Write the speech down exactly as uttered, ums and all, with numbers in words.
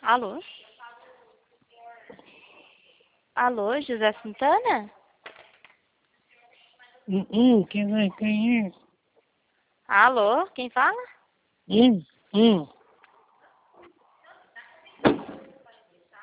Alô? Alô, José Santana? Hum, hum, quem é? Quem é? Alô, quem fala? Hum, hum.